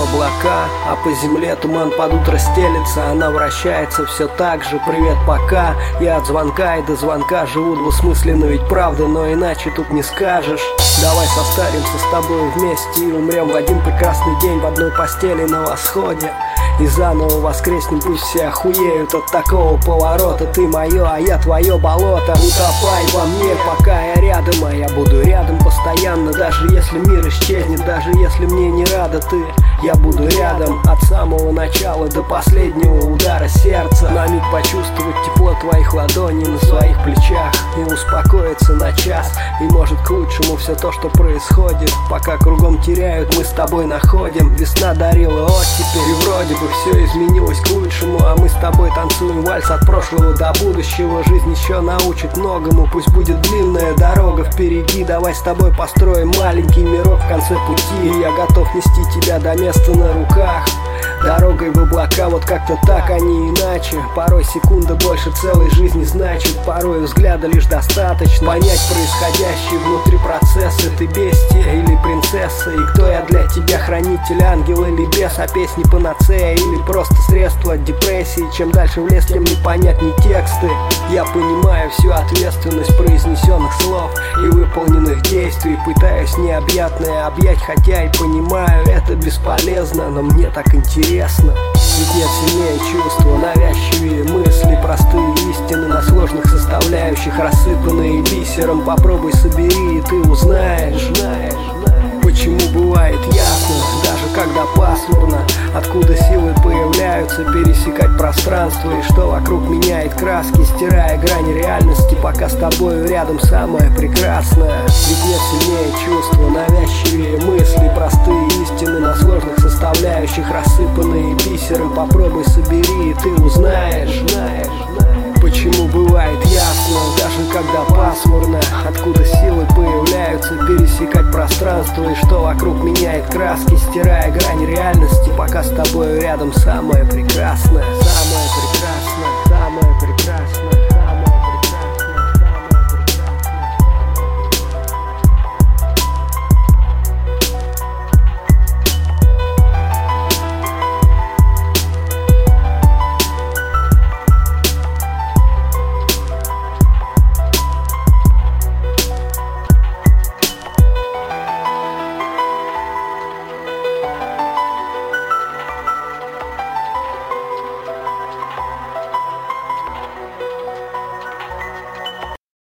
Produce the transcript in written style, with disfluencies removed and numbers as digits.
облака, а по земле туман под утро стелется. Она вращается все так же, привет, пока. Я от звонка и до звонка живу двусмысленно, ведь правда, но иначе тут не скажешь. Давай состаримся с тобой вместе и умрем в один прекрасный день в одной постели на восходе. И заново воскреснем, пусть все охуеют от такого поворота. Ты мое, а я твое болото. Утопай во мне, пока я рядом, а я буду рядом постоянно. Даже если мир исчезнет, даже если мне не рада ты, я буду рядом от самого начала до последнего удара сердца. На миг почувствовать тепло твоих ладоней на своих плечах и успокоиться на час. И может к лучшему все то, что происходит. Пока кругом теряют, мы с тобой находим. Весна дарила оттепель, и вроде бы все изменилось к лучшему. А мы с тобой танцуем вальс от прошлого до будущего. Жизнь еще научит многому, пусть будет длинная дорога впереди. Давай с тобой построим маленький мирок в конце пути. И я готов нести тебя до места на руках. Дорогой в облака, вот как-то так, а не иначе. Порой секунда больше целой жизни значит. Порой взгляда лишь достаточно понять происходящее внутри процесса. Ты бестия или принцесса? И кто я для тебя, хранитель, ангел или бес? А песни панацея или просто средство от депрессии? Чем дальше в лес, тем непонятней тексты. Я понимаю всю ответственность произнесенных слов и выполненных действий. Пытаюсь необъятное объять, хотя и понимаю, это бесполезно, но мне так интересно. Ведь нет сильнее чувства, навязчивее мысли, простые истины на сложных составляющих, рассыпанные бисером. Попробуй собери, и ты узнаешь, почему бывает ясно, даже когда пасмурно. Откуда силы появляются пересекать пространство, и что вокруг меняет краски, стирая грани реальности. Пока с тобою рядом самое прекрасное. Ведь нет сильнее чувства, навязчивее мысли, простые истины на сложных составляющих, рассыпанные бисером. Попробуй собери, и ты узнаешь, почему бывает ясно, даже когда пасмурно. Откуда силы появляются пересекать пространство, и что вокруг меняет краски, стирая грани реальности. Пока с тобой рядом самое прекрасное, самое прекрасное.